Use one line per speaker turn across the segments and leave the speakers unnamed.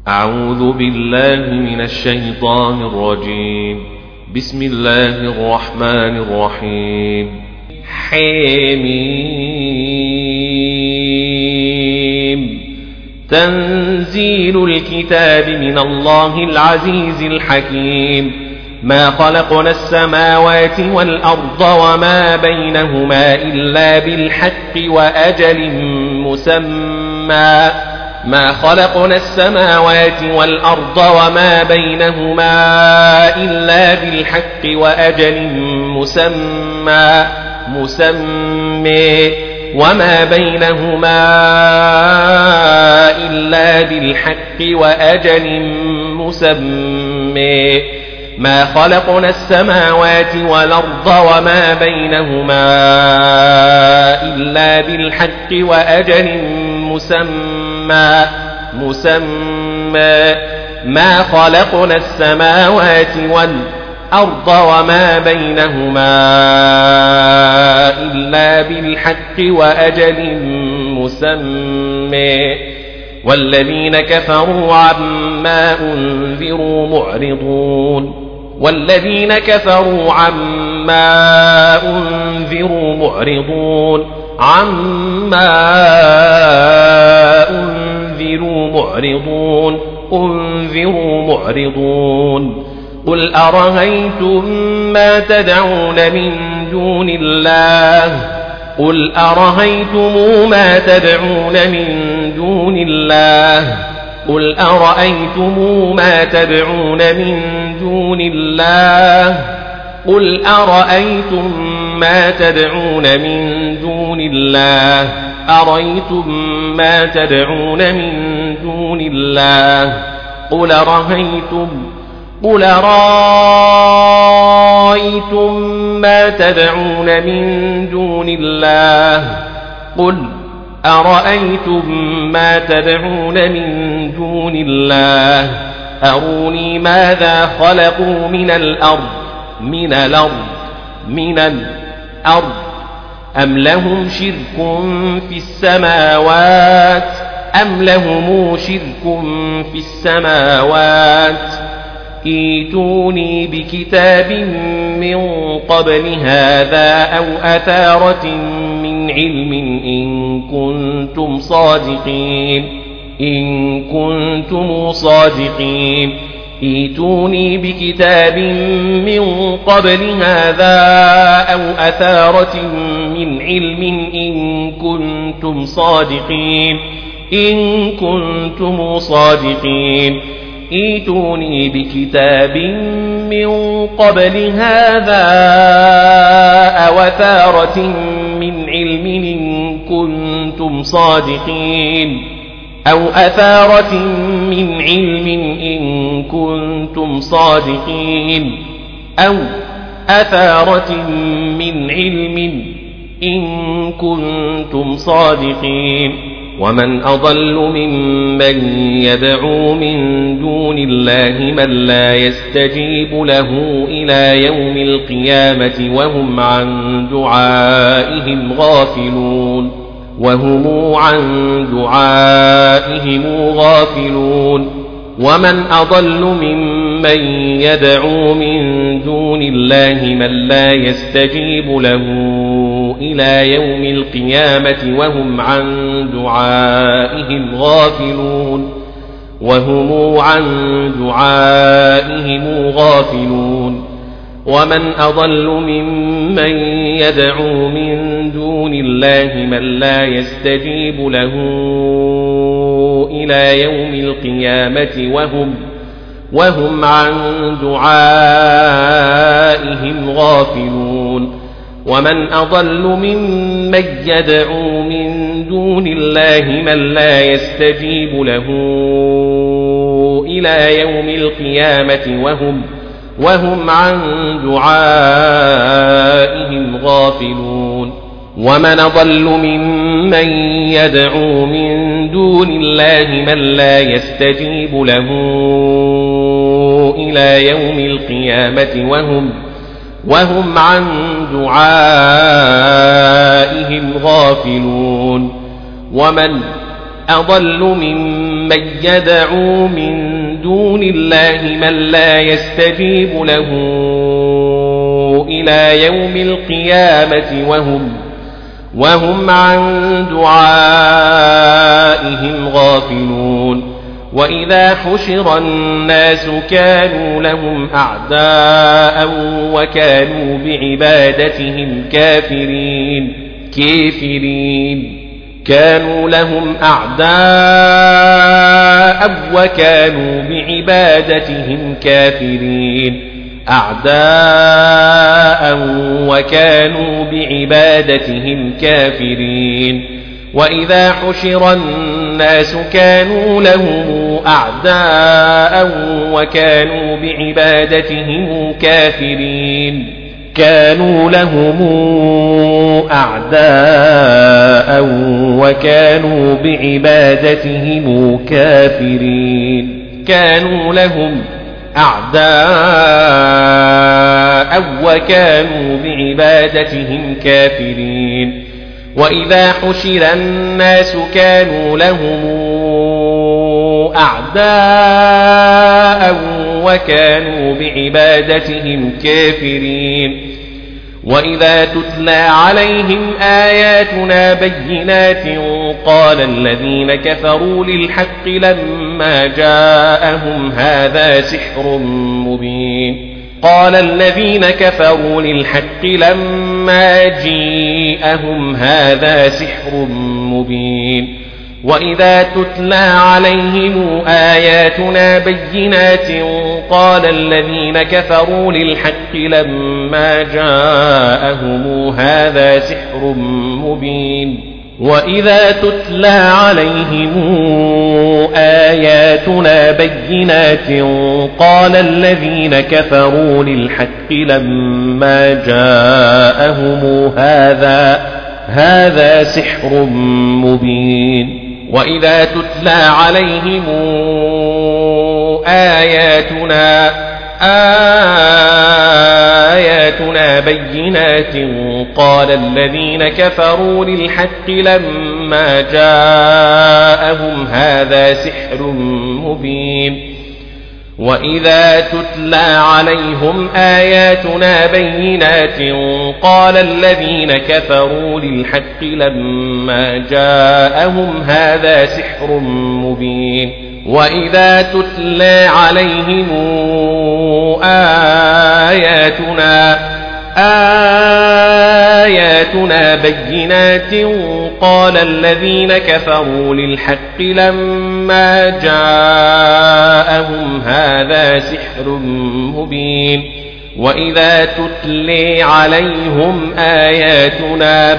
أعوذ بالله من الشيطان الرجيم. بسم الله الرحمن الرحيم. حميم. تنزيل الكتاب من الله العزيز الحكيم. ما خلقنا السماوات والأرض وما بينهما إلا بالحق وأجل مسمى. ما خلقنا السماوات والأرض وما بينهما إلا بالحق وأجل مسمى وما بينهما إلا بالحق وأجل مسمى. ما خلقنا السماوات والأرض وما بينهما إلا بالحق وأجل مسمى. ما خلقنا السماوات والأرض وما بينهما إلا بالحق وأجل مسمى. والذين كفروا عما أنذروا معرضون. والذين كفروا عما أنذروا معرضون. أنذروا معرضون. قل أرأيتم ما تدعون من دون الله. قل أرأيتم ما تدعون من دون الله. قل أرأيتم ما تدعون من دون الله. قل أرأيتم ما تدعون من دون الله. أرأيتم ما تدعون من دون الله. قل أرأيتم ما تدعون من دون الله. قل أرأيتم ما تدعون من دون الله أروني ماذا خلقوا من الأرض أم لهم شرك في السماوات ائتوني بكتاب من قبل هذا أو أثارة من علم إن كنتم صادقين. ائتوني بكتاب من قبل هذا أو أثارة من علم إن كنتم صادقين. ائتوني بكتاب من قبل هذا أو أثارة من علم إن كنتم صادقين. أو أثارة من علم إن كنتم صادقين. ومن أضل ممن يدعو من دون الله من لا يستجيب له إلى يوم القيامة وهم عن دعائهم غافلون. ومن أضل ممن يدعو من دون الله من لا يستجيب له إلى يوم القيامة وهم عن دعائهم غافلون. ومن أضل ممن يدعو من دون الله من لا يستجيب له إلى يوم القيامة وهم عن دعائهم غافلون. ومن أضل ممن يدعو من دون الله من لا يستجيب له إلى يوم القيامة وهم عن دعائهم غافلون. ومن أضل ممن يدعو من دون الله من لا يستجيب له إلى يوم القيامة وهم عن دعائهم غافلون. ومن أضل ممن يدعو من دون الله من لا يستجيب له إلى يوم القيامة وهم عن دعائهم غافلون وإذا حشر الناس كانوا لهم أعداء وكانوا بعبادتهم كافرين كانوا لهم أعداء وكانوا بعبادتهم كافرين وإذا حشر الناس كانوا لهم أعداء وكانوا بعبادتهم كافرين وإذا حشر الناس كانوا لهم أعداء وكانوا بعبادتهم كافرين وإذا تتلى عليهم آياتنا بينات قال الذين كفروا للحق لما جاءهم هذا سحر مبين وإذا تتلى عليهم آياتنا بينات قال الذين كفروا للحق لما جاءهم هذا سحر مبين وإذا تتلى عليهم آياتنا بينات قال الذين كفروا للحق لما جاءهم هذا سحر مبين وإذا تتلى عليهم آياتنا بينات قال الذين كفروا للحق لما جاءهم هذا سحر مبين وإذا تتلى عليهم آياتنا بينات قال الذين كفروا للحق لما جاءهم هذا سحر مبين وإذا تتلى عليهم آياتنا بينات قال الذين كفروا للحق لما جاءهم هذا سحر مبين وإذا تتلى عليهم آياتنا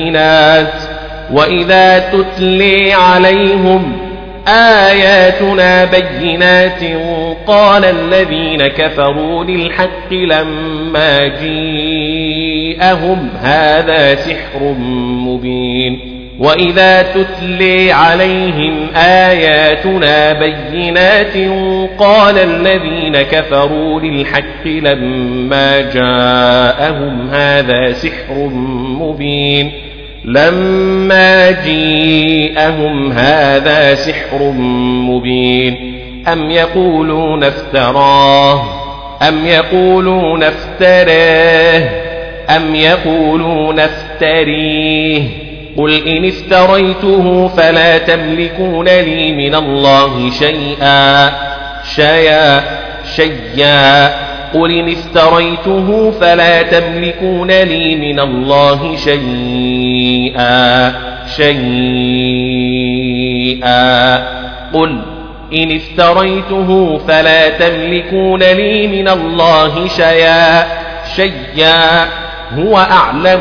بينات قال الذين كفروا للحق لما جاءهم هذا سحر مبين وإذا تتلى عليهم آياتنا بينات قال الذين كفروا للحق لما جاءهم هذا سحر مبين أم يقولون افتريه قل إن افتريته فلا تملكون لي من الله شيئا قل إن افتريته فلا تملكون لي من الله شيئا قل إن افتريته فلا تملكون لي من الله شيئا هو أعلم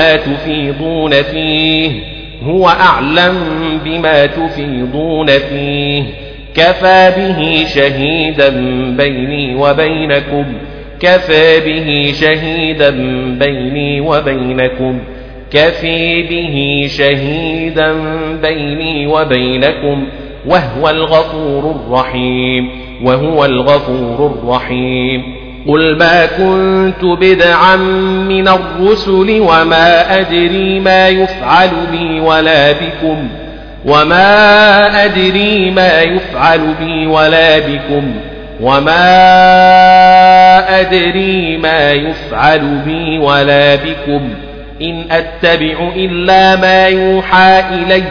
بما تفيضون فيه كفى به شهيدا بيني وبينكم وهو الغفور الرحيم قل ما كنت بدعا من الرسل وما أدري ما يفعل بي ولا بكم وما أدري ما يفعل بي ولا بكم أدري ما يفعل بي ولا بكم إن أتبع إلا ما يوحى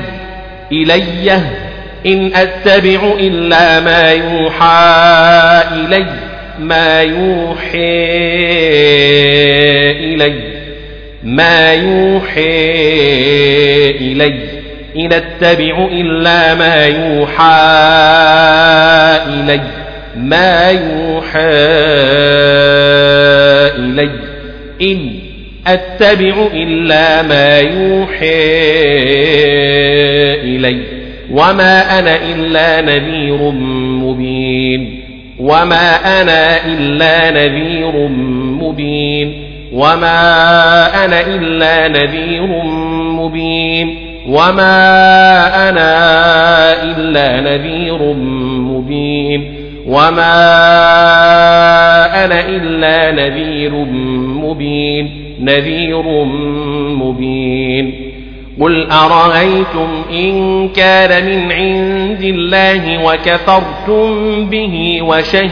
إن أتبع إلا ما يوحى إلي ما يوحى إلي إن أتبع إلا ما يوحى إلي إن أتبع إلا ما يوحى إلي وما أنا إلا نذير مبين وما أنا إلا نذير مبين وما أنا إلا نذير مبين وما أنا إلا نذير مبين وما أنا إلا نذير مبين قل أرأيتم إن كان من عند الله وكفرتم به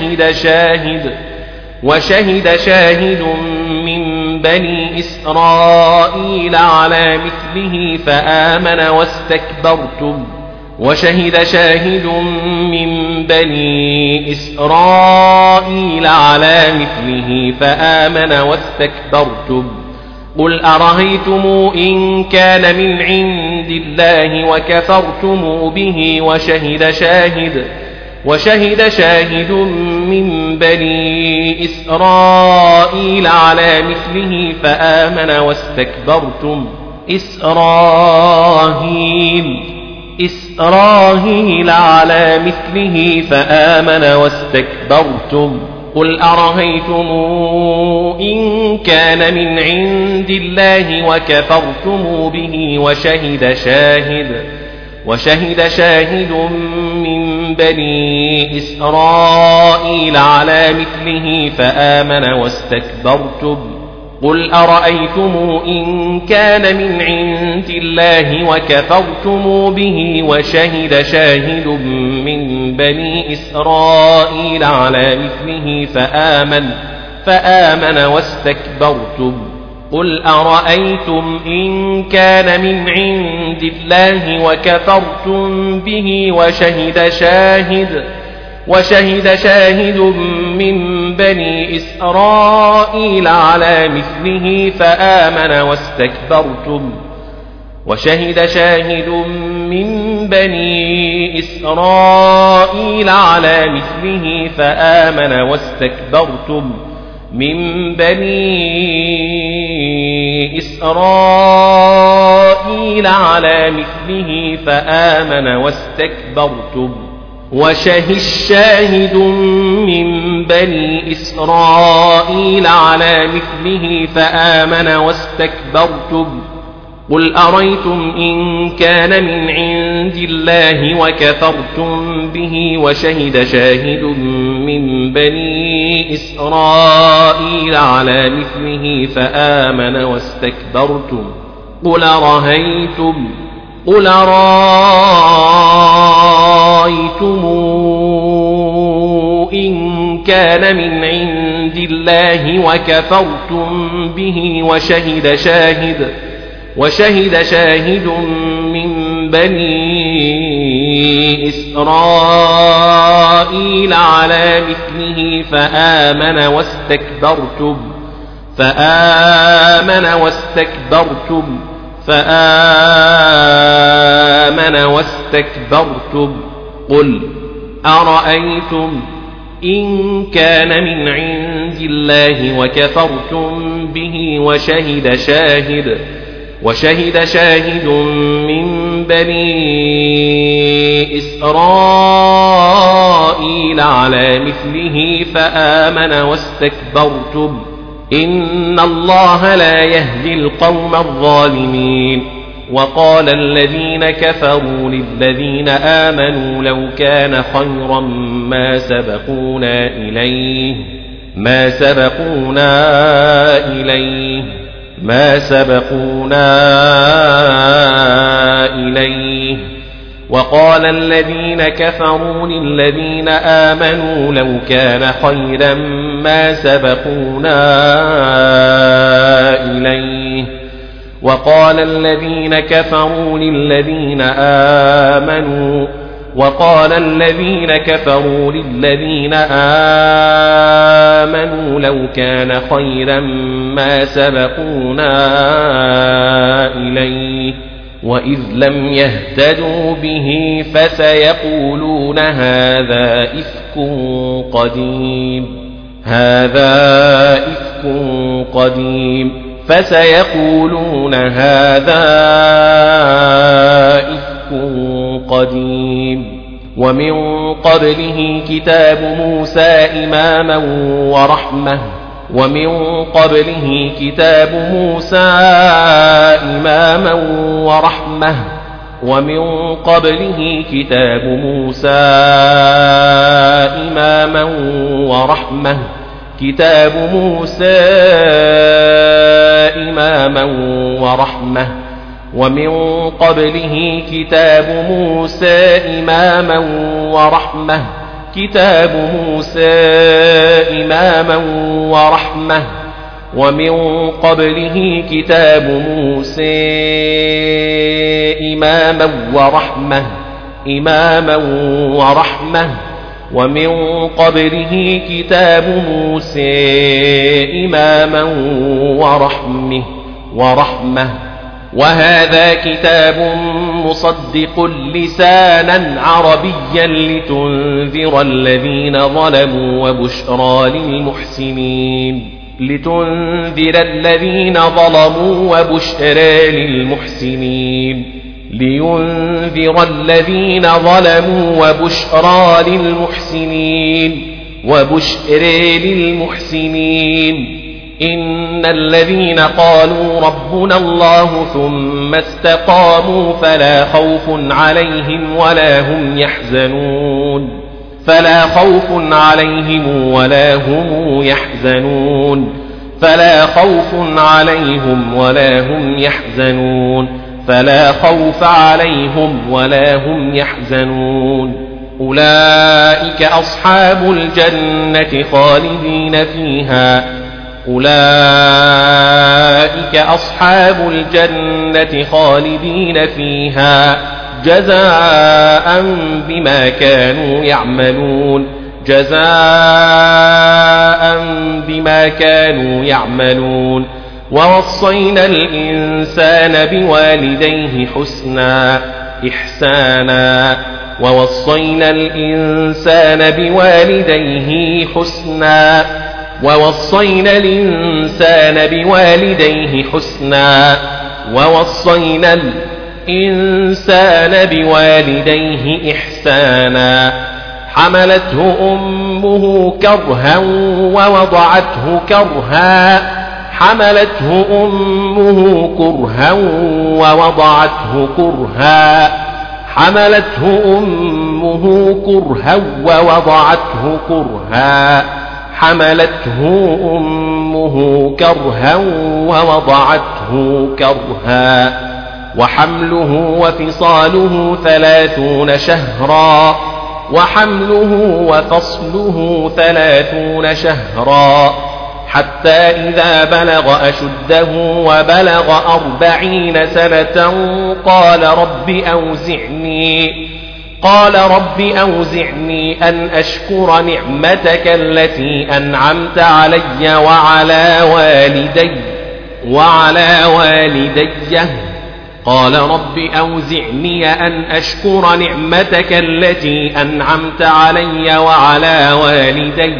وشهد شاهد من بني إسرائيل على مثله فآمن واستكبرتم وشهد شاهد من بني إسرائيل على مثله فآمن واستكبرتم قل أرأيتم إن كان من عند الله وكفرتم به وشهد شاهد من بني إسرائيل على مثله فآمن واستكبرتم إسرائيل على مثله فآمن واستكبرتم قل أرأيتم إن كان من عند الله وكفرتم به وشهد شاهد من بني إسرائيل على مثله فآمن واستكبرتم قل أرأيتم إن كان من عند الله وكفرتم به وشهد شاهد من بني إسرائيل على مثله فآمن واستكبرتم قل أرأيتم إن كان من عند الله وكفرتم به وشهد شاهد من بني إسرائيل على مثله فآمن واستكبرتم وشهد شاهد من بني إسرائيل على مثله فآمن واستكبرتم من بني إسرائيل على مثله فآمن واستكبرتم وشهد شاهد من بني إسرائيل على مثله فآمن واستكبرتم قل أرأيتم إن كان من عند الله وكفرتم به وشهد شاهد من بني إسرائيل على مثله فآمن واستكبرتم قل أرأيتم إن كان من عند الله وكفرتم به وشهد شاهد من بني إسرائيل على مثله فآمن واستكبرتم قل أرأيتم إن كان من عند الله وكفرتم به وشهد شاهد من بني إسرائيل على مثله فآمن واستكبرتم إن الله لا يهدي القوم الظالمين وقال الذين كفروا للذين آمنوا لو كان خيرا ما سبقونا إليه وقال الذين كفروا للذين آمنوا لو كان خيرا ما سبقونا إليه وقال الذين كفروا للذين آمنوا لو كان خيرا ما سبقونا إليه وإذ لم يهتدوا به فسيقولون هذا إفك قديم فسيقولون هذا إفك قديم ومن قبله كتاب موسى إماما ورحمة وهذا كتاب مصدق لسانا عربيا لتنذر الذين ظلموا وبشرى للمحسنين إن الذين قالوا ربنا الله ثم استقاموا فلا خوف عليهم ولا هم يحزنون أولئك أصحاب الجنة خالدين فيها جزاء بما كانوا يعملون ووصينا الإنسان بوالديه حسنا ووصينا الإنسان بوالديه إحسانا حملته أمه كرها ووضعته كرها وحمله وفصاله 30 شهرا حتى إذا بلغ أشده وبلغ 40 سنة قال رب أوزعني أن أشكر نعمتك التي أنعمت علي وعلى والدي قال رب أوزعني أن أشكر نعمتك التي أنعمت علي وعلى والدي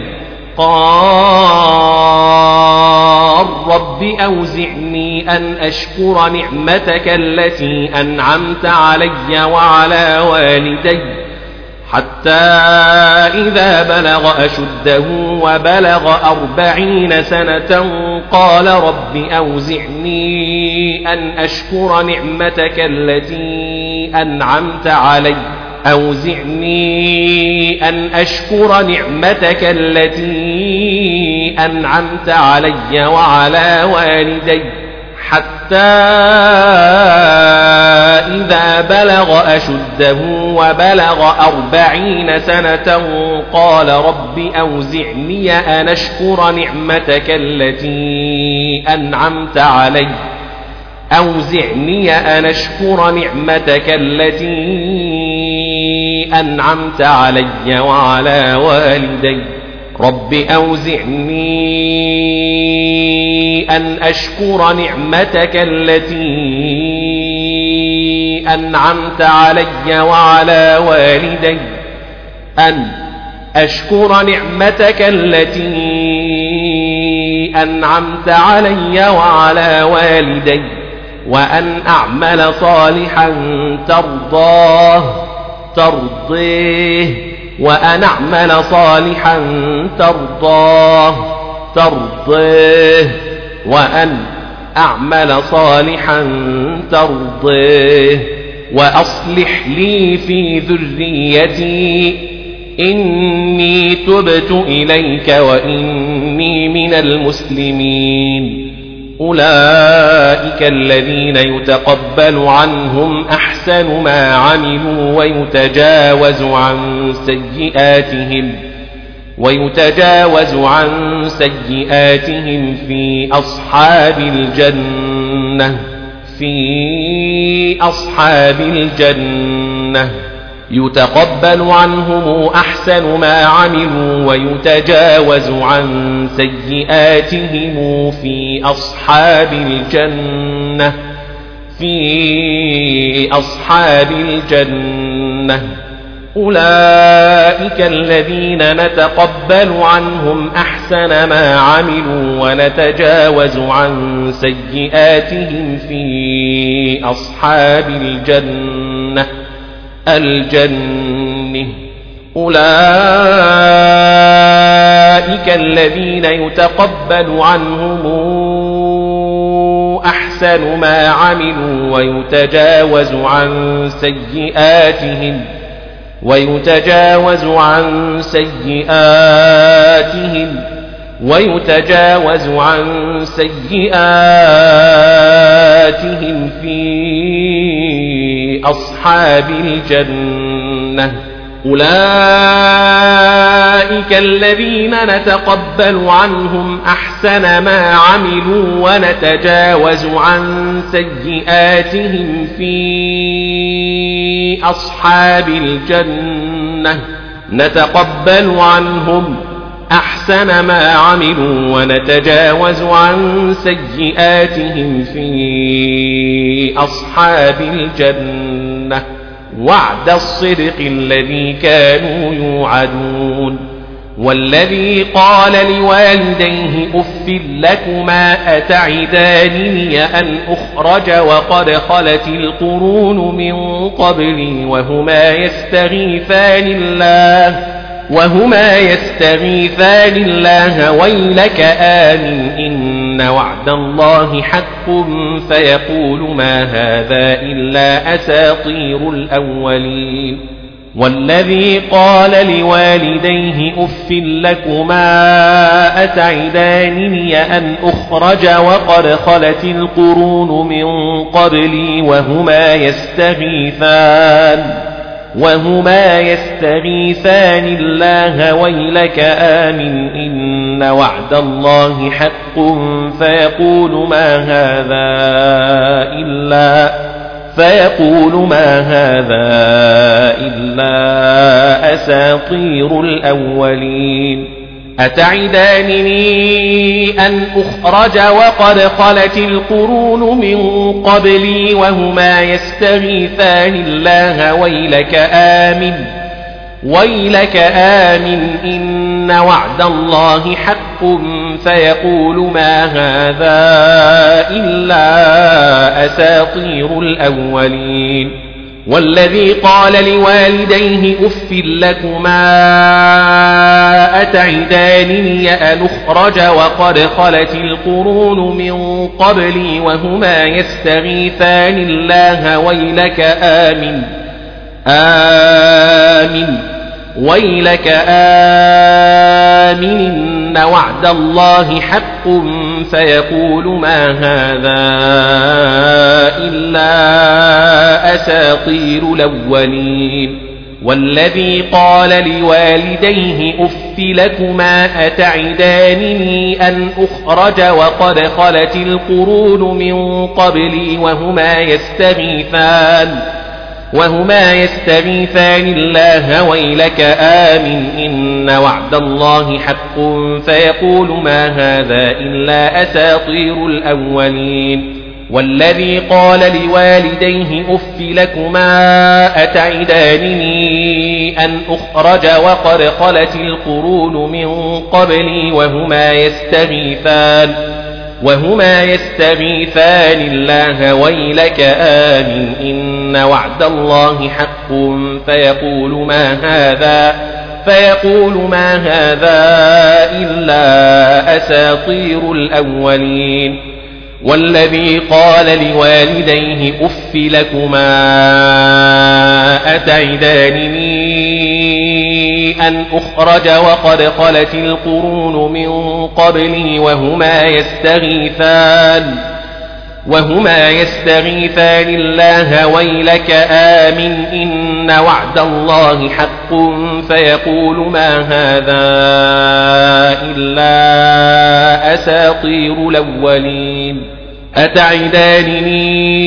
قال رب أوزعني أن أشكر نعمتك التي أنعمت علي وعلى والدي حتى إذا بلغ أشده وبلغ 40 سنة قال رب أوزعني أن أشكر نعمتك التي أنعمت علي وعلى والدي حتى إذا بلغ أشده وبلغ 40 سنة قال رب أوزعني أن أشكر نعمتك التي أنعمت علي وعلى والدي رب أوزعني أن أشكر نعمتك التي أنعمت علي وعلى والدي وأن أعمل صالحا ترضيه وأصلح لي في ذريتي إني تبت إليك وإني من المسلمين. أولئك الذين يتقبل عنهم أحسن ما عملوا ويتجاوز عن سيئاتهم في أصحاب الجنة يتقبل عنهم أحسن ما عملوا ويتجاوز عن سيئاتهم في أصحاب الجنة أولئك الذين نتقبل عنهم أحسن ما عملوا ونتجاوز عن سيئاتهم في أصحاب الجنة أولئك الذين يتقبل عنهم أحسن ما عملوا ويتجاوز عن سيئاتهم في أصحاب الجنة أولئك الذين نتقبل عنهم أحسن ما عملوا ونتجاوز عن سيئاتهم في أصحاب الجنة نتقبل عنهم أحسن ما عملوا ونتجاوز عن سيئاتهم في أصحاب الجنة وعد الصدق الذي كانوا يوعدون. والذي قال لوالديه أف لكما أتعدانني أن أخرج وقد خلت القرون من قبلي وهما يستغيثان الله ويلك آمن إن وعد الله حق فيقول ما هذا إلا أساطير الأولين. والذي قال لوالديه أف لكما أتعدانني أن أخرج وقد خلت القرون من قبلي وهما يستغيثان الله ويلك آمن إن وعد الله حق فيقول ما هذا إلا أساطير الأولين. أتعدانني أن أخرج وقد خلت القرون من قبلي وهما يستغيثان الله ويلك آمن إن وعد الله حق فيقول ما هذا إلا أساطير الأولين. والذي قال لوالديه أف لكما أتعدانني أن أخرج وقد خلت القرون من قبلي وهما يستغيثان الله ويلك آمن إن وعد الله حق فيقول ما هذا إلا أساطير الأولين والذي قال لوالديه أف لكما أتعدانني أن أخرج وقد خلت القرون من قبلي وهما يستغيثان الله ويلك آمن إن وعد الله حق فيقول ما هذا إلا أساطير الأولين والذي قال لوالديه أف لكما أتعدانني أن أخرج وقد خلت القرون من قبلي وهما يستغيثان الله ويلك آمن إن وعد الله حق فيقول ما هذا إلا أساطير الأولين والذي قال لوالديه أف لكما أتعدانني أن أخرج وقد خلت القرون من قبلي وهما يستغيثان الله ويلك آمن إن وعد الله حق فيقول ما هذا إلا أساطير الأولين أتعدانني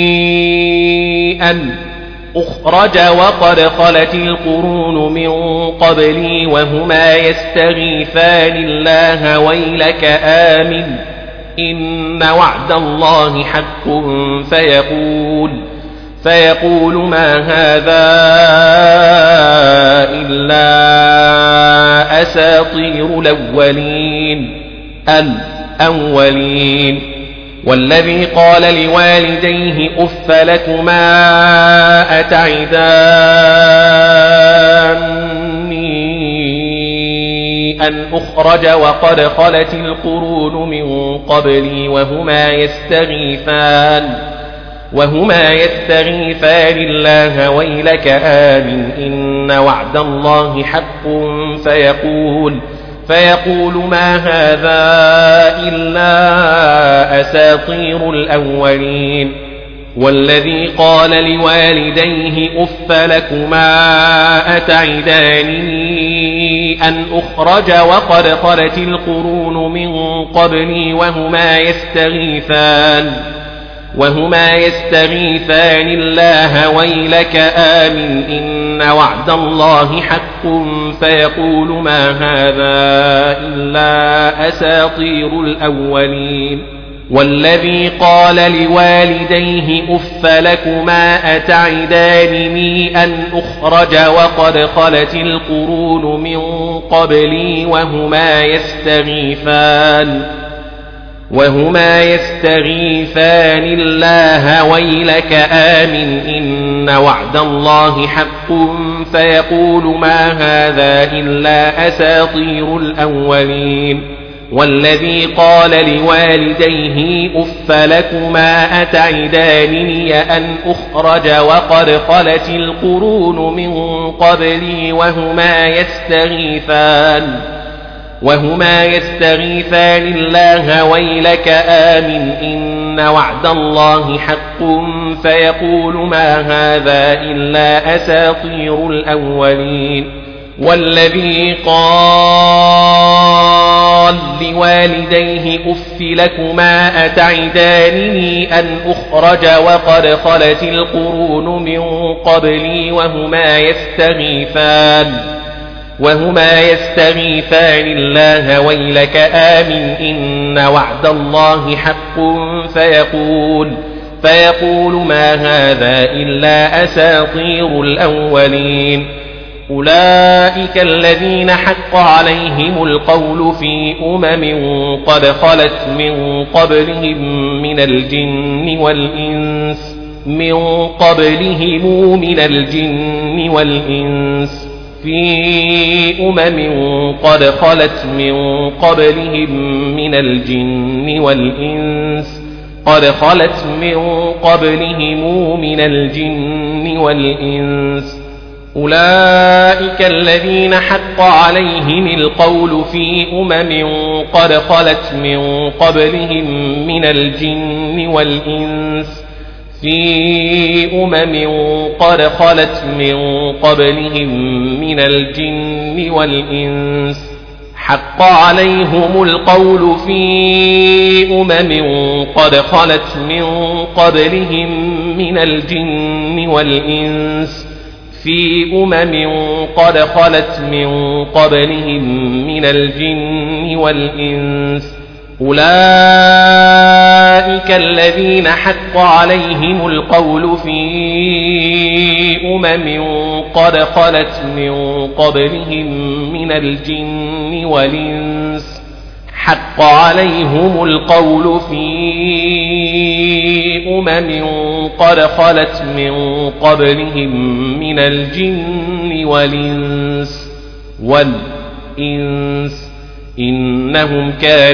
أن أخرج وقد خلت القرون من قبلي وهما يستغيثان الله ويلك آمن إن وعد الله حق فيقول ما هذا إلا أساطير الأولين والذي قال لوالديه أف لكما أتعداني أن أخرج وقد خلت القرون من قبلي وهما يستغيثان الله ويلك آمن إن وعد الله حق فيقول ما هذا إلا أساطير الأولين والذي قال لوالديه أف لكما أتعداني أن أخرج وقد خلت القرون من قبلي وهما يستغيثان الله ويلك آمن إن وعد الله حق فيقول ما هذا إلا أساطير الأولين والذي قال لوالديه أف لكما أتعدانني أن أخرج وقد خلت القرون من قبلي وهما يستغيثان الله ويلك آمن إن وعد الله حق فيقول ما هذا إلا أساطير الأولين والذي قال لوالديه أف لكما أتعدانني أن أخرج وقد خلت القرون من قبلي وهما يستغيثان الله ويلك آمن إن وعد الله حق فيقول ما هذا إلا أساطير الأولين والذي قال لوالديه أف لكما أتعدانني أن أخرج وقد خلت القرون من قبلي وهما يستغيثان الله ويلك آمن إن وعد الله حق فيقول ما هذا إلا أساطير الأولين أولئك الذين حق عليهم القول في قد خلت من قبلهم من الجن والإنس في قد خلت من قبلهم من الجن والإنس أولئك الذين حق عليهم القول في قد خلت من قبلهم من الجن والإنس قد خلت من قبلهم من الجن والإنس حق عليهم القول في قد خلت من قبلهم من الجن والإنس قد خلت من قبلهم من الجن والإنس أولئك الذين حق عليهم القول في قد خلت من قبلهم من الجن والإنس حق عليهم القول في قد خلت من قبلهم من الجن والإنس إنهم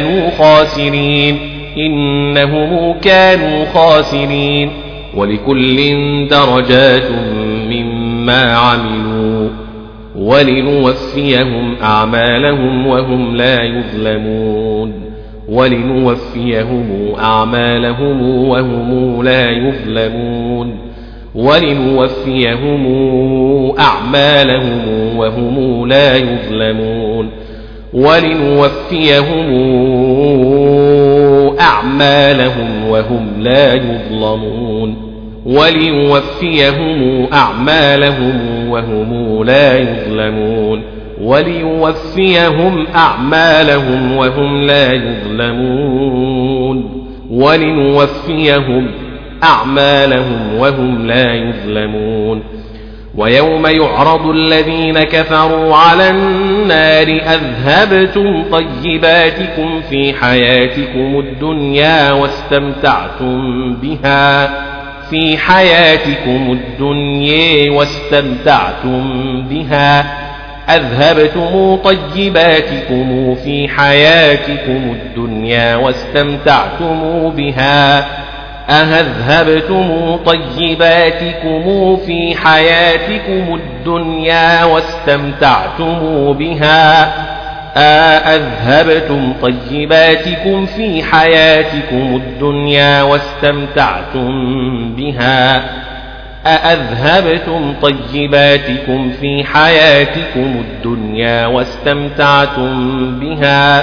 كانوا خاسرين ولكل درجات مما عملوا ولنوفيهم أعمالهم وهم لا يظلمون ولنوفيهم أعمالهم وهم لا يظلمون ولنوفيهم أعمالهم وهم لا يظلمون ولنوفيهم أعمالهم وهم لا يظلمون وليوفيهم أعمالهم وهم لا يظلمون وليوفيهم أعمالهم وهم لا يظلمون ولنوفيهم أعمالهم وهم لا يظلمون ويوم يعرض الذين كفروا على النار أذهبتم طيباتكم في حياتكم الدنيا واستمتعتم بها أذهبتم طيباتكم في حياتكم الدنيا واستمتعتم بها أذهبتم طيباتكم في حياتكم الدنيا واستمتعتم بها أذهبتم طيباتكم في حياتكم الدنيا واستمتعتم بها أذهبتم طيباتكم في حياتكم الدنيا واستمتعتم بها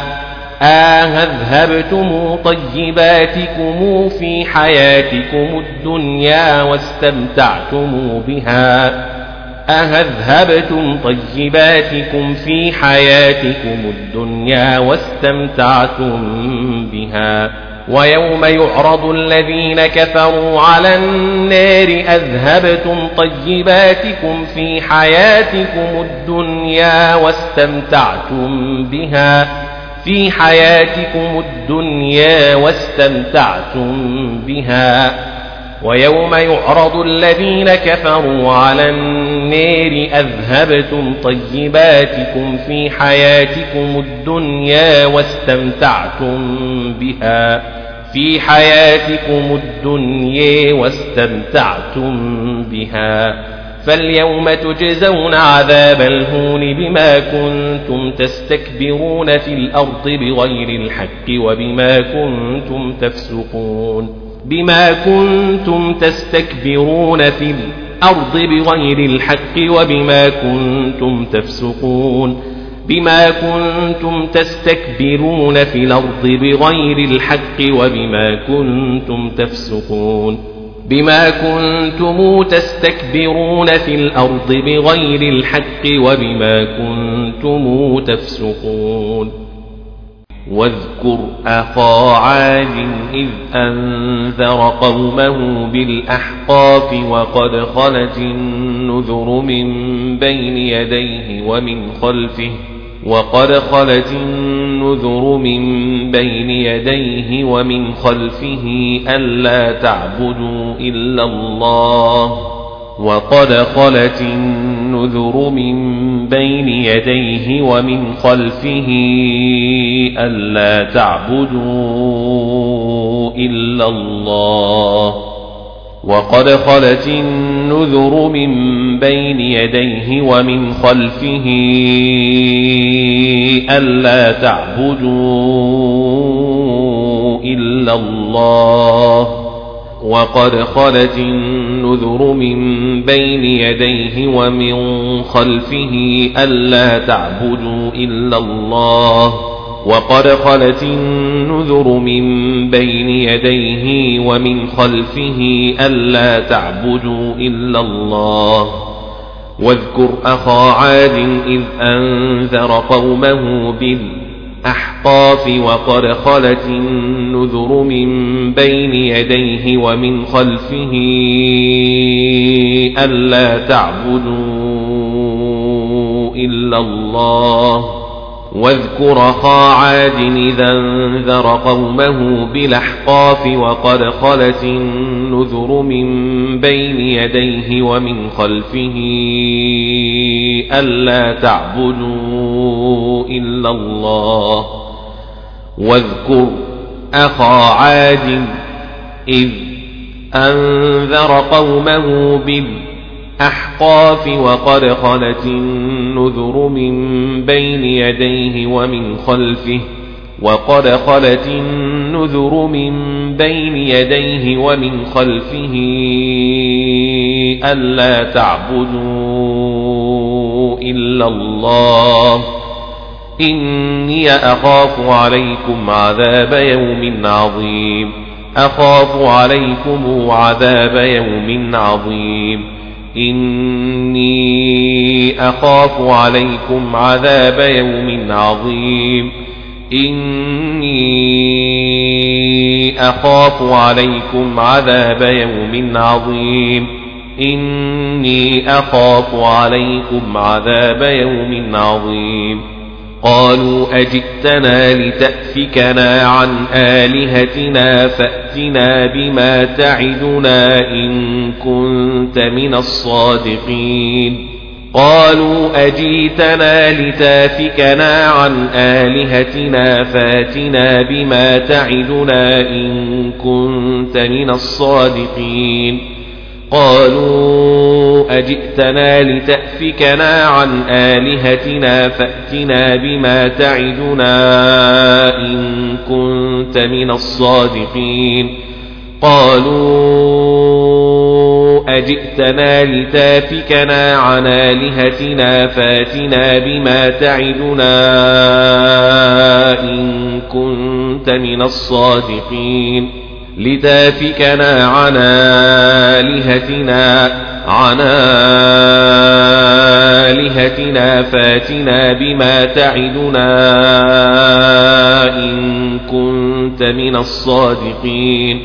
أذهبتم طيباتكم في حياتكم الدنيا واستمتعتم بها أذهبتم طيباتكم في حياتكم الدنيا واستمتعتم بها ويوم يعرض الذين كفروا على النار أذهبتم طيباتكم في حياتكم الدنيا واستمتعتم بها ويوم يعرض الذين كفروا على النار أذهبتم طيباتكم في حياتكم الدنيا واستمتعتم بها فاليوم تجزون عذاب الهون بما كنتم تستكبرون في الأرض بغير الحق وبما كنتم تفسقون بما كنتم تستكبرون في الأرض بغير الحق وبما كنتم تفسقون بما كنتم تستكبرون في الأرض بغير الحق وبما كنتم تفسقون بما كنتم تستكبرون في الأرض بغير الحق وبما كنتم تفسقون واذكر أخا عاد إذ أنذر قومه بالأحقاف وقد خلت النذر من بين يديه ومن خلفه ألا تعبدوا إلا الله وقد خلت النذر من بين يديه ومن خلفه ألا تعبدوا إلا الله وقد خلت النذر من بين يديه ومن خلفه ألا تعبدوا إلا الله وقد خلت النذر من بين يديه ومن خلفه ألا تعبدوا إلا الله وقد خلت النذر من بين يديه ومن خلفه ألا تعبدوا إلا الله واذكر أخا عاد إذ أنذر قومه بالأحقاف وقد خلت النذر من بين يديه ومن خلفه ألا تعبدوا إلا الله واذكر أخا عاد إذا أنذر قومه بالأحقاف وقد خلت النذر من بين يديه ومن خلفه ألا تعبدوا إلا الله واذكر أخا عاد إذ أنذر قومه بالأحقاف وقد خلت النذر من بين يديه ومن خلفه وقد خلت النذر من بين يديه ومن خلفه ألا تعبدوا إلا الله إني أخاف عليكم عذاب يوم عظيم أخاف عليكم عذاب يوم عظيم إني أخاف عليكم عذاب يوم عظيم إني أخاف عليكم عذاب يوم عظيم إني أخاف عليكم عذاب يوم عظيم قالوا أجئتنا لتأفكنا عن آلهتنا فأتنا بما تعدنا إن كنت من الصادقين قالوا أجئتنا لتأفكنا عن آلهتنا فأتنا بما تعدنا إن كنت من الصادقين قالوا أجئتنا لتأفكنا عن آلهتنا فأتنا بما تعدنا إن كنت من الصادقين قالوا أجئتنا لتأفكنا عن آلهتنا فأتنا بما تعدنا إن كنت من الصادقين لتأفكنا عن آلهتنا فاتنا بما تعدنا إن كنت من الصادقين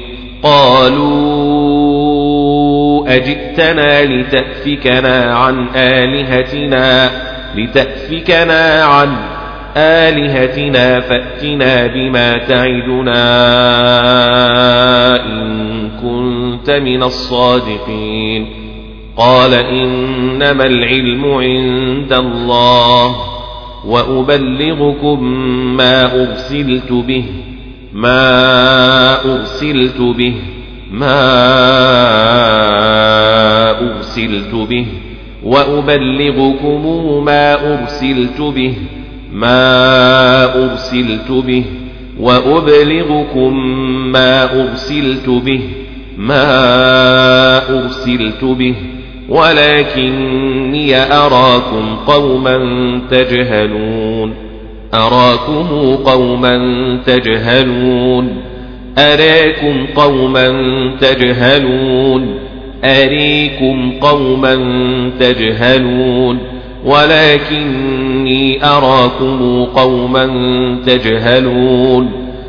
قالوا أجئتنا لتأفكنا عن آلهتنا فأتنا بما تعدنا إن كنت من الصادقين قال إنما العلم عند الله وأبلغكم ما أرسلت به وأبلغكم ما أرسلت به ولكني أراكم قوما تجهلون أراكم قوما تجهلون أريكم قوما تجهلون ولكني أراكم قوما تجهلون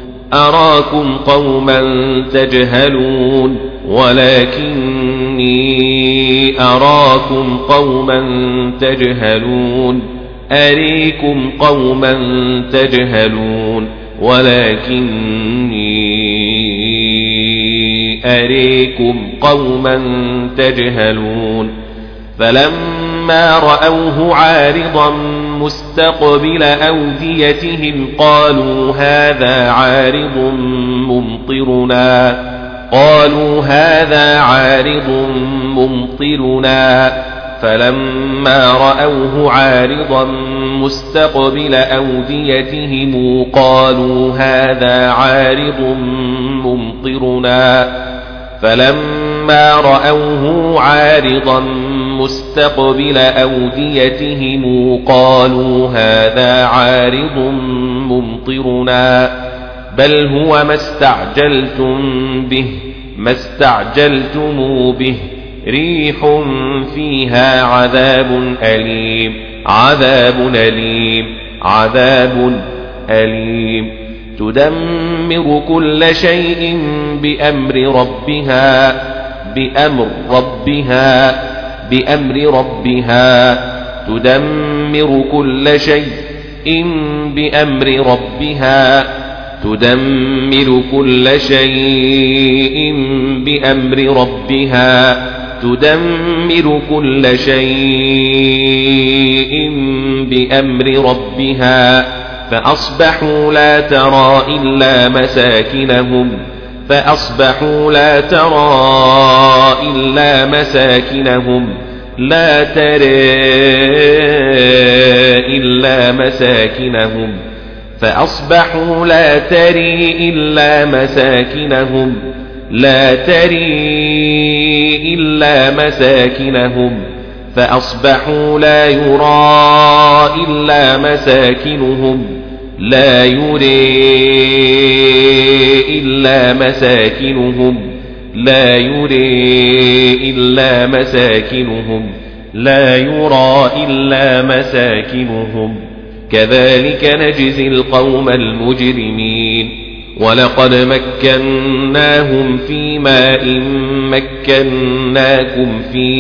ولكني أراكم قوما تجهلون أريكم قوما تجهلون ولكني أريكم قوما تجهلون فلما رأوه عارضا مستقبل أوديتهم قالوا هذا عارض ممطرنا قالوا هذا عارض ممطرنا فلما رأوه عارضا مستقبل أوديتهم قالوا هذا عارض ممطرنا فلما رأوه عارضا مستقبل أوديتهم قالوا هذا عارض ممطرنا بل هو ما استعجلتم به ريح فيها عذاب أليم تدمر كل شيء بأمر ربها تدمر كل شيء بأمر ربها فأصبحوا لا ترى إلا مساكنهم لا ترى إلا مساكنهم فأصبحوا لا تري إلا مساكنهم فأصبحوا لا يرى إلا مساكنهم لا يري إلا مساكنهم كذلك نجزي القوم المجرمين ولقد مكناهم في ماء مكناكم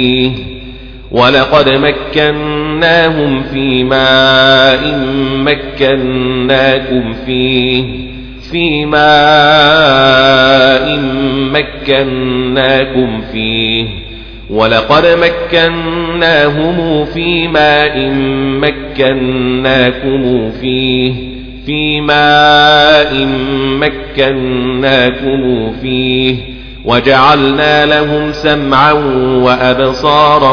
فيه ولقد مكناهم في ماء مكناكم فيه وجعلنا لهم سمعا وأبصارا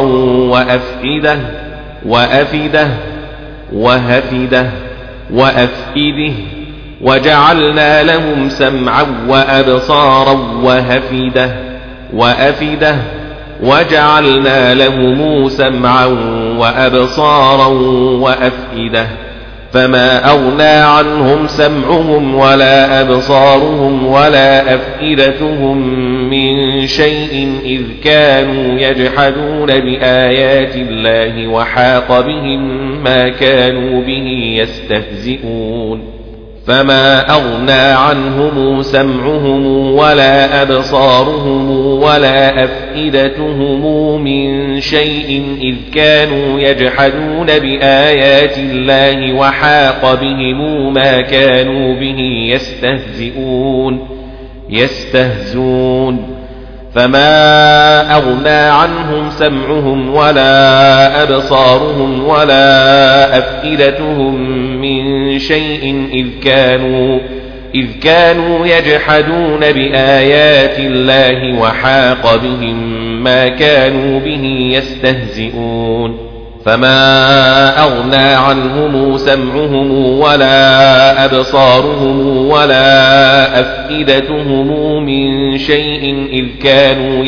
وأفئدة فما أغنى عنهم سمعهم ولا أبصارهم ولا أفئدتهم من شيء إذ كانوا يجحدون بآيات الله وحاق بهم ما كانوا به يستهزئون فما أغنى عنهم سمعهم ولا أبصارهم ولا أفئدتهم من شيء إذ كانوا يجحدون بآيات الله وحاق بهم ما كانوا به يستهزئون فما أغنى عنهم سمعهم ولا أبصارهم ولا أفئدتهم من شيء إذ كانوا يجحدون بآيات الله وحاق بهم ما كانوا به يستهزئون فما أغنى عنهم سمعهم ولا أبصارهم ولا أفئدتهم من شيء إذ كانوا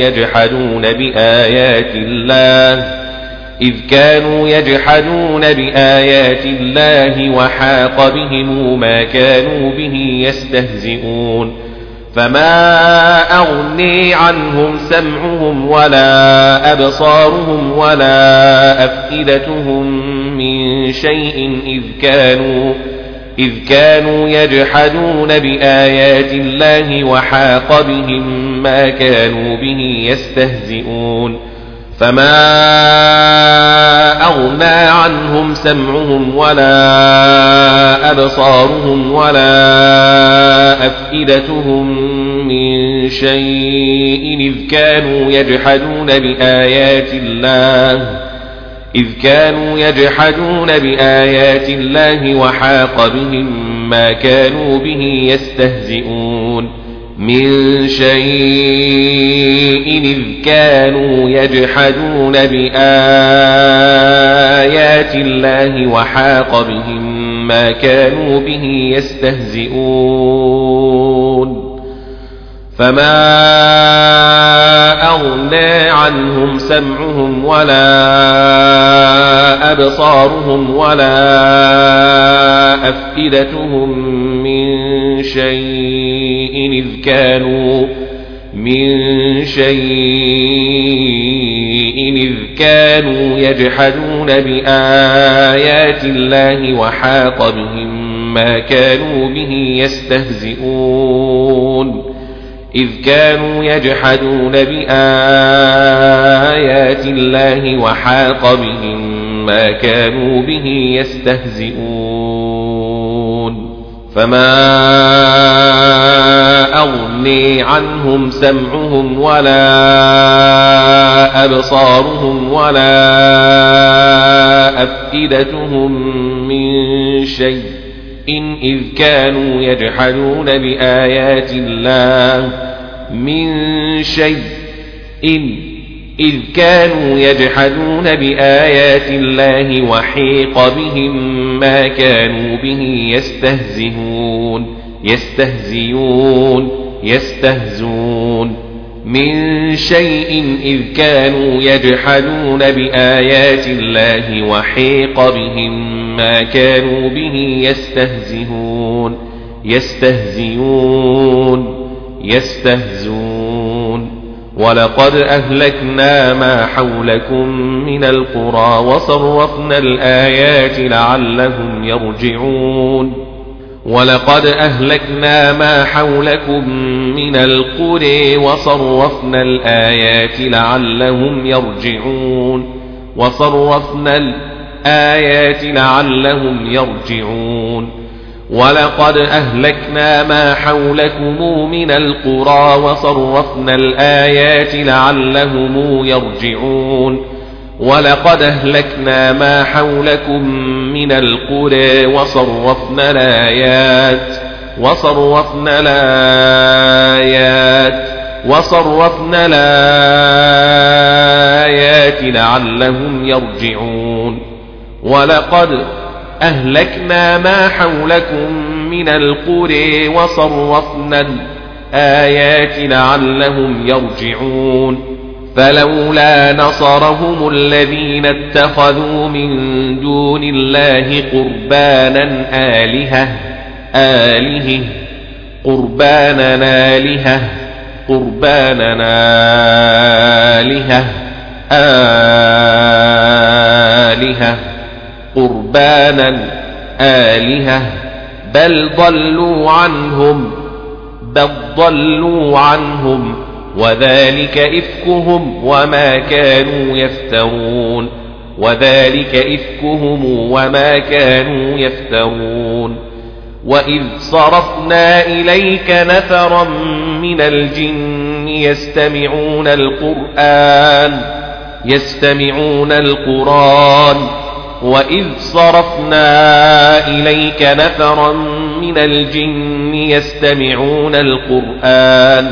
يجحدون بآيات الله وحاق بهم ما كانوا به يستهزئون فما أغني عنهم سمعهم ولا أبصارهم ولا أفئدتهم من شيء إذ كانوا يجحدون بآيات الله وحاق بهم ما كانوا به يستهزئون فما أغنى عنهم سمعهم ولا أبصارهم ولا أفئدتهم من شيء إذ كانوا يجحدون بآيات الله وحاق بهم ما كانوا به يستهزئون من شيء إذ كانوا يجحدون بآيات الله وحاق بهم ما كانوا به يستهزئون فما أغنى عنهم سمعهم ولا أبصارهم ولا أفئدتهم من شيء إذ كانوا يجحدون بآيات الله وحاق بهم ما كانوا به يستهزئون إذ كانوا يجحدون بآيات الله وحاق بهم ما كانوا به يستهزئون فما أغني عنهم سمعهم ولا أبصارهم ولا أفئدتهم من شيء إذ كانوا يجحدون بآيات الله إذ كانوا يجحدون بآيات الله وحيق بهم ما كانوا به يستهزئون من شيء إذ كانوا يجحدون بآيات الله وحيق بهم ما كانوا به يستهزئون ولقد أهلكنا ما حولكم من القرى وصرفنا الآيات لعلهم يرجعون ولقد أهلكنا ما حولكم من القرى وصرفنا الآيات لعلهم يرجعون ولقد أهلكنا ما حولكم من القرى وصرفنا الآيات لعلهم يرجعون ولقد أهلكنا ما حولكم من القرى وصرفنا الآيات لعلهم يرجعون ولقد أهلكنا ما حولكم من القرى وصرفنا الآيات لعلهم يرجعون فلولا نصرهم الذين اتخذوا من دون الله قربانا آلهة بل ضلوا عنهم وذلك إفكهم وما كانوا يفترون وإذ صرفنا إليك نفرا من الجن يستمعون القرآن وإذ صرفنا إليك نفرا من الجن يستمعون القرآن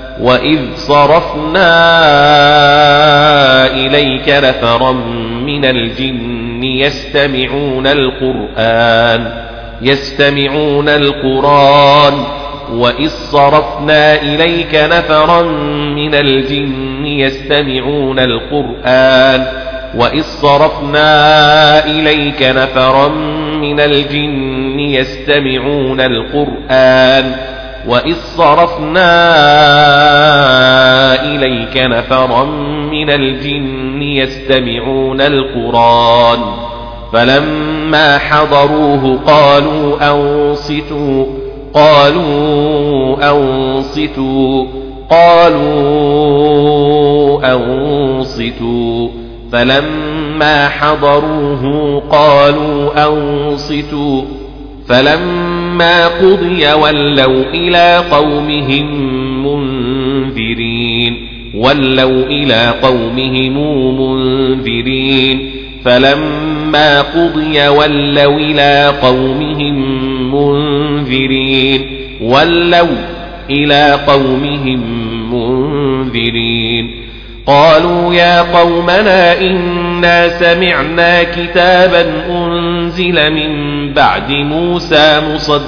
وإذ صرفنا إليك نفرا من الجن يستمعون القرآن وإذ صرفنا إليك نفرا من الجن يستمعون القرآن وإذ صرفنا إليك نفرا من الجن يستمعون القرآن فلما حضروه أنصتوا فلما حضروه قالوا أنصتوا فلما قضي ولوا إلى قومهم منذرين فلما قضي ولوا إلى قومهم منذرين إلى قومهم منذرين قالوا يا قومنا إنا سمعنا كتابا أنزل من بعد موسى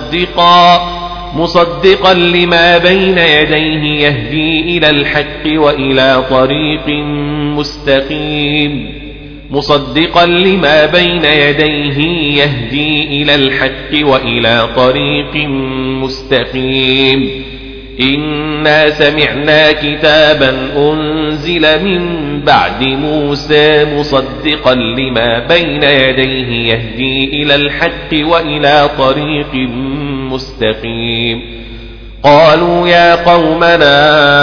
مصدقا لما بين يديه يهدي إلى الحق وإلى طريق مستقيم مصدقا لما بين يديه يهدي إلى الحق وإلى طريق مستقيم إنا سمعنا كتابا أنزل من بعد موسى مصدقا لما بين يديه يهدي إلى الحق وإلى طريق مستقيم قالوا يا قومنا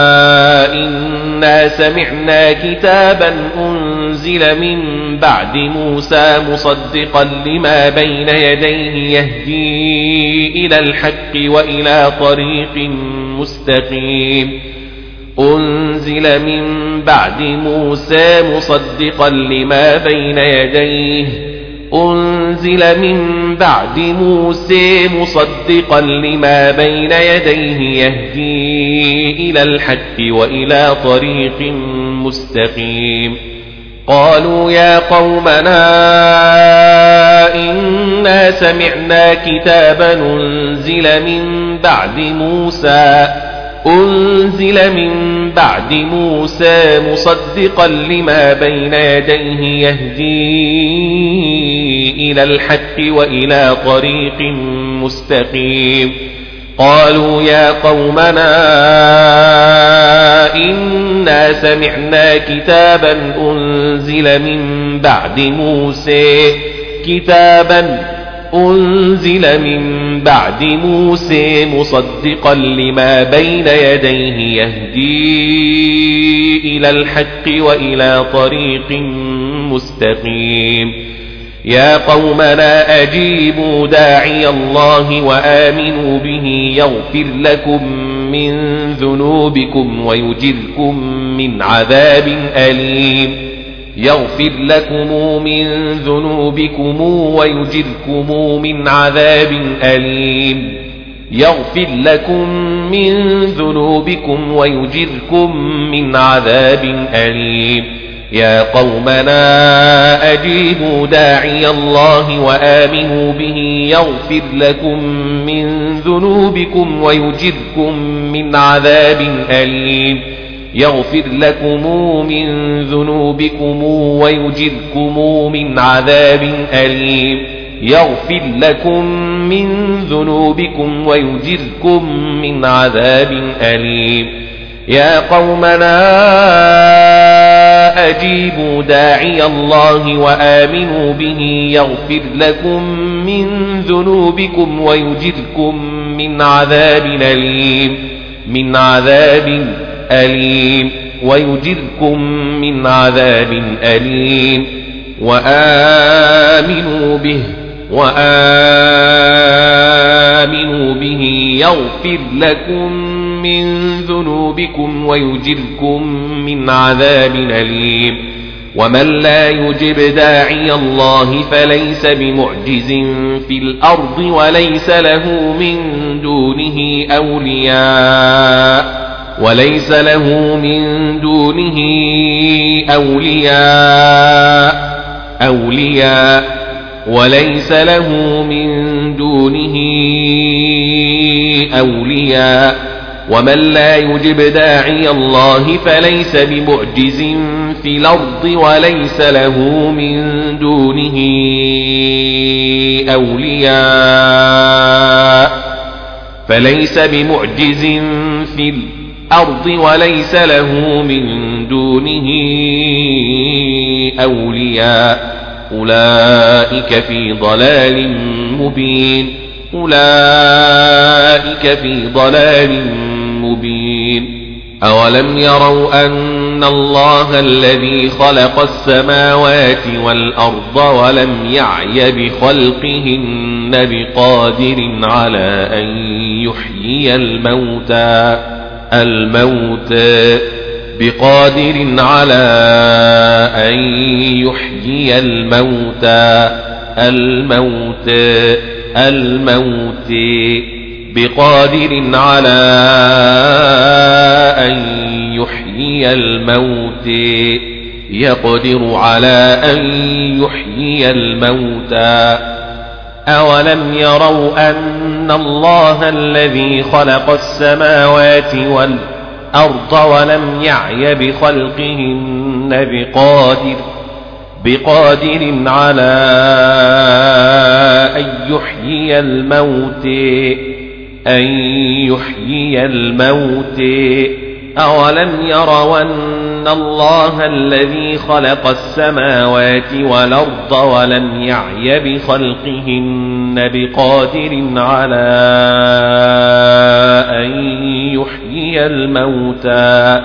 إنا سمعنا كتابا أنزل من بعد موسى مصدقا لما بين يديه يهدي إلى الحق وإلى طريق مستقيم أنزل من بعد موسى مصدقا لما بين يديه أنزل من بعد موسى مصدقا لما بين يديه يهدي إلى الحق وإلى طريق مستقيم قالوا يا قومنا إنا سمعنا كتابا أنزل من بعد موسى مصدقا لما بين يديه يهدي إلى الحق وإلى طريق مستقيم قالوا يا قومنا إنا سمعنا كتابا أنزل من بعد موسى مصدقا لما بين يديه يهدي إلى الحق وإلى طريق مستقيم يا قومنا أجيبوا داعي الله وآمنوا به يغفر لكم من ذنوبكم ويجركم من عذاب أليم يا قومنا أجيبوا داعي الله وآمنوا به يغفر لكم من ذنوبكم ويجركم من عذاب أليم يا قومنا أجيبوا داعي الله وآمنوا به يغفر لكم من ذنوبكم ويجركم من عذاب أليم وآمنوا به يغفر لكم من ذنوبكم ويجركم من عذاب أليم ومن لا يجب داعي الله فليس بمعجز في الأرض وليس له من دونه أولياء ومن لا يجب داعي الله فليس بمعجز في الأرض وليس له من دونه أولياء أولئك في ضلال مبين أولم يروا أن الله الذي خلق السماوات والأرض ولم يعي بخلقهن بقادر على أن يحيي الموتى بقادر على أن يحيي الموت يقدر على أن يحيي الموتى أولم يروا أن الله الذي خلق السماوات والأرض ولم يعي بخلقهن بقادر على أن يحيي الموت أولم يروا أن الله الذي خلق السماوات والأرض ولم يعي بخلقهن بقادر على أن يحيي الموتى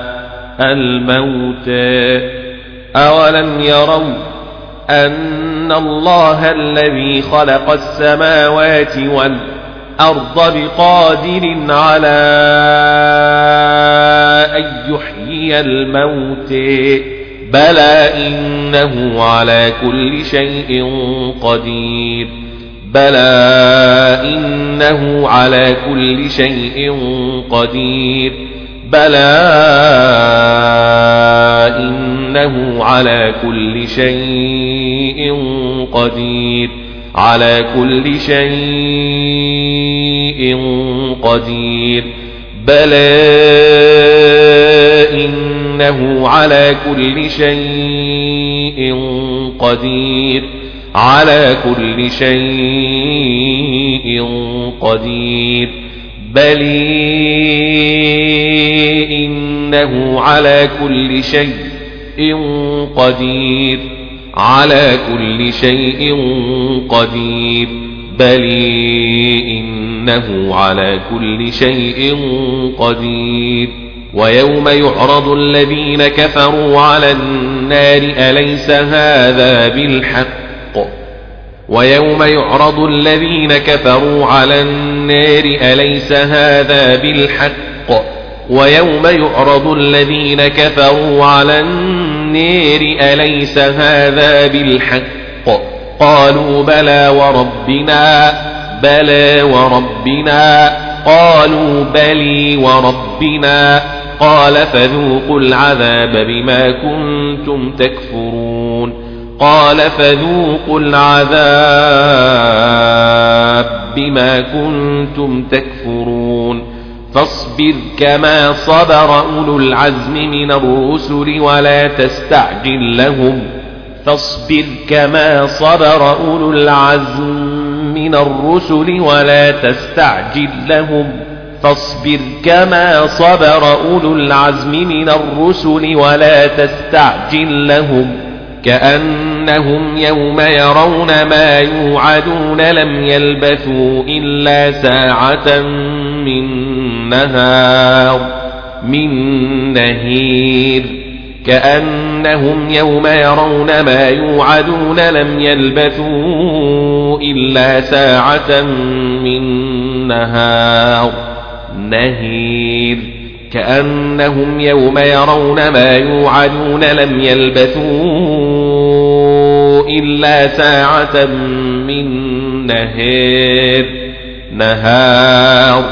أولم يروا أن الله الذي خلق السماوات والأرض بقادر على أن يحيي الموت بلى إنه على كل شيء قدير على كل شيء قدير بلى إنه على كل شيء قدير على كل شيء قدير بل إنه على كل شيء قدير على كل شيء قدير بل إنه على كل شيء قدير ويوم يعرض الذين كفروا على النار أليس هذا بالحق ويوم يعرض الذين كفروا على النار أليس هذا بالحق ويوم يعرض الذين كفروا على النار أليس هذا بالحق قالوا بلى وربنا قالوا بلي وربنا قال فذوقوا العذاب بما كنتم تكفرون فاصبر كما صبر أولو العزم من الرسل ولا تستعجل لهم كأنهم يوم يرون ما يوعدون لم يلبثوا إلا ساعة من نهير كأنهم يوم يرون ما يوعدون لم يلبثوا إلا ساعة من نهير كأنهم يوم يرون ما يوعدون لم يلبثوا إلا ساعة من نهار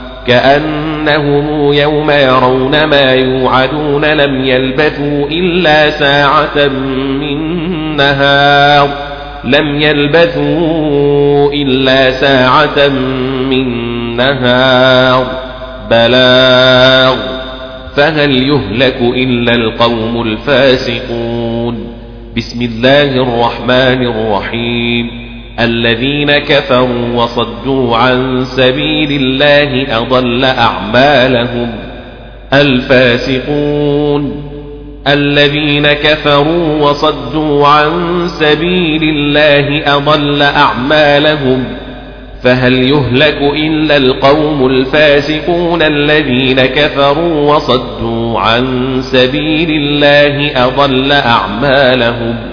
كأنهم يوم يرون ما يوعدون لم يلبثوا إلا ساعة من نهار بلاغ فهل يهلك إلا القوم الفاسقون بسم الله الرحمن الرحيم الذين كفروا وصدوا عن سبيل الله أضل أعمالهم الذين كفروا وصدوا عن سبيل الله أضل أعمالهم فهل يهلك إلا القوم الفاسقون الذين كفروا وصدوا عن سبيل الله أضل أعمالهم